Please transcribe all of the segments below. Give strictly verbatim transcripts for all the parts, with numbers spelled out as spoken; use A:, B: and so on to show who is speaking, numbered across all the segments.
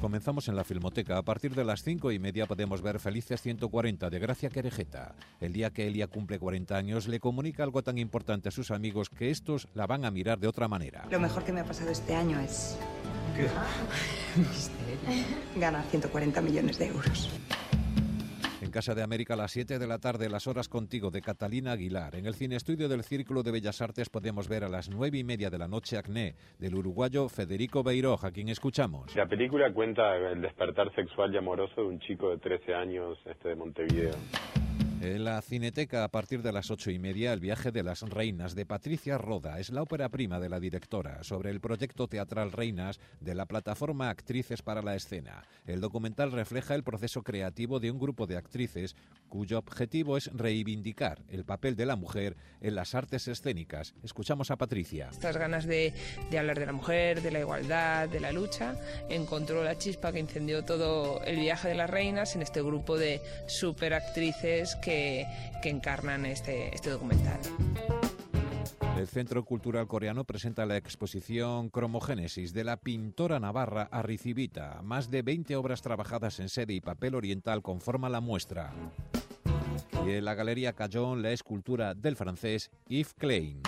A: comenzamos en la Filmoteca. A partir de las cinco y media podemos ver Felices ciento cuarenta de Gracia Querejeta. El día que Elia cumple cuarenta años, le comunica algo tan importante a sus amigos que estos la van a mirar de otra manera.
B: Lo mejor que me ha pasado este año es...
C: ¿Qué?
B: Misterio. Ganar ciento cuarenta millones de euros.
A: En Casa de América, a las siete de la tarde, Las horas contigo, de Catalina Aguilar. En el Cine Estudio del Círculo de Bellas Artes podemos ver a las nueve y media de la noche Acné, del uruguayo Federico Beiroj, a quien escuchamos.
D: La película cuenta el despertar sexual y amoroso de un chico de trece años este, de Montevideo.
A: En la Cineteca, a partir de las ocho y media, El viaje de las reinas, de Patricia Roda. Es la ópera prima de la directora, sobre el proyecto teatral Reinas de la plataforma Actrices para la Escena. El documental refleja el proceso creativo de un grupo de actrices cuyo objetivo es reivindicar el papel de la mujer en las artes escénicas. Escuchamos a Patricia.
E: Estas ganas de, de hablar de la mujer, de la igualdad, de la lucha, encontró la chispa que incendió todo El viaje de las reinas en este grupo de superactrices que Que, que encarnan este, este documental.
A: El Centro Cultural Coreano presenta la exposición Cromogénesis de la pintora navarra Arrizibita. Más de veinte obras trabajadas en seda y papel oriental conforman la muestra. Y en la Galería Callón, la escultura del francés Yves Klein.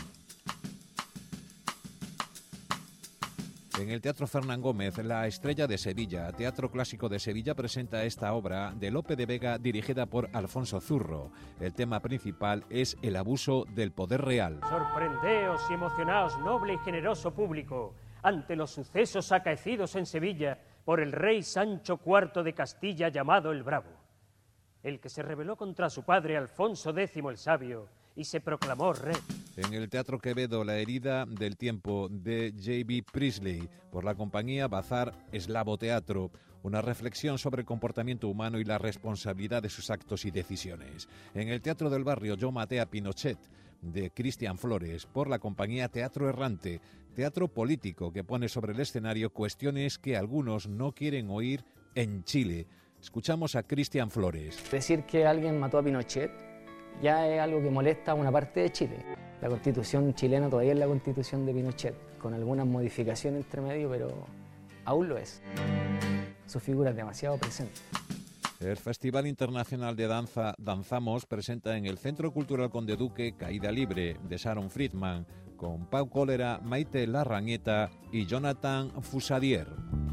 A: En el Teatro Fernán Gómez, La Estrella de Sevilla, Teatro Clásico de Sevilla, presenta esta obra de Lope de Vega dirigida por Alfonso Zurro. El tema principal es el abuso del poder real.
F: Sorprendeos y emocionaos, noble y generoso público, ante los sucesos acaecidos en Sevilla por el rey Sancho cuarto de Castilla, llamado el Bravo, el que se rebeló contra su padre Alfonso décimo el Sabio y se proclamó rey.
A: En el Teatro Quevedo, La herida del tiempo, de J B Priestley, por la compañía Bazar Eslavo Teatro, una reflexión sobre el comportamiento humano y la responsabilidad de sus actos y decisiones. En el Teatro del Barrio, Yo maté a Pinochet, de Cristian Flores, por la compañía Teatro Errante, teatro político que pone sobre el escenario cuestiones que algunos no quieren oír en Chile. Escuchamos a Cristian Flores.
G: Decir que alguien mató a Pinochet ya es algo que molesta a una parte de Chile. La Constitución chilena todavía es la Constitución de Pinochet, con algunas modificaciones entre medio, pero aún lo es. Su figura es demasiado presente.
A: El Festival Internacional de Danza Danzamos presenta en el Centro Cultural Conde Duque Caída Libre, de Sharon Friedman, con Pau Cólera, Maite Larrañeta y Jonathan Fusadier.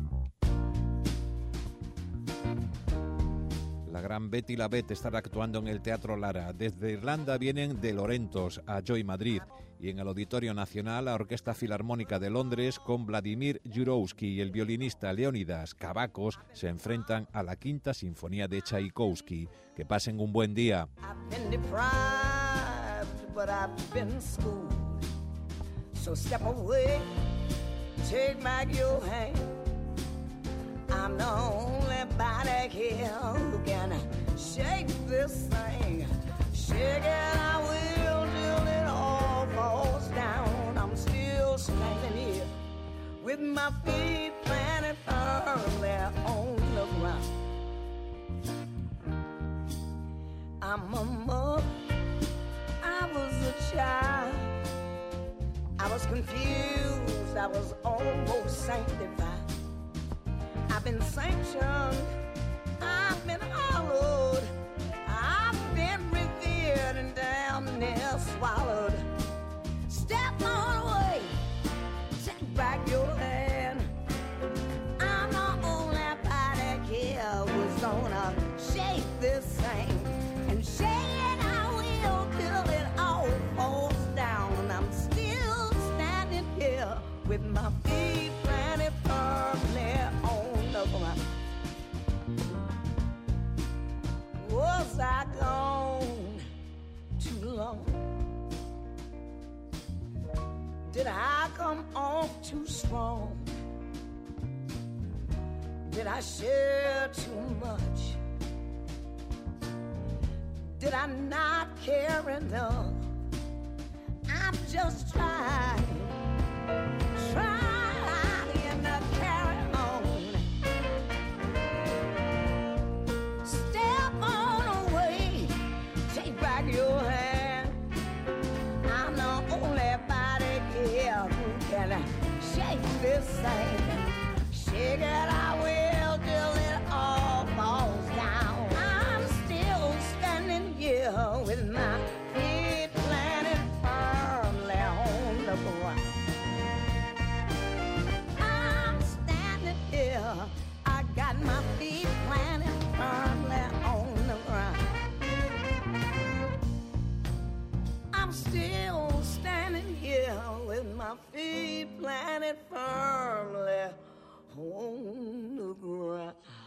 A: La gran Betty la Bet estará actuando en el Teatro Lara. Desde Irlanda vienen de Lorentos a Joy Madrid, y en el Auditorio Nacional la Orquesta Filarmónica de Londres con Vladimir Jurowski y el violinista Leonidas Cavacos se enfrentan a la Quinta Sinfonía de Tchaikovsky. Que pasen un buen día.
H: I'm the only body here who can shake this thing. Shake it, I will, till it all falls down. I'm still standing here with my feet planted firmly on the ground. I'm a mother, I was a child. I was confused, I was almost sanctified. I've been sanctioned, I've been hollowed, I've been revered and damn near swallowed. Step on away, take back your hand. I'm the only body here who's gonna shake this thing. And shake it I will till it all falls down. I'm still standing here with my feet planted firmly on. Was I gone too long? Did I come off too strong? Did I share too much? Did I not care enough? I'm just trying, trying. Shake this thing, shake it, I will. my feet planted firmly on the ground.